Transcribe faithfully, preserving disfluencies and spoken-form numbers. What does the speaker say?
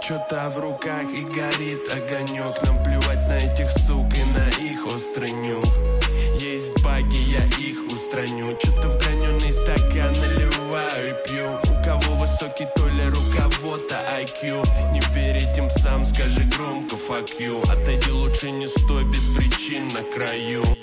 что-то в руках и горит огонек. Нам плевать на этих сук и на их острый нюх. Есть баги, я их устраню. Что-то в граненый стакан наливаю и пью. У кого высокий толер, у кого-то ай кью. Не верить им сам, скажи громко fuck you. Отойди лучше, не стой без причин на краю.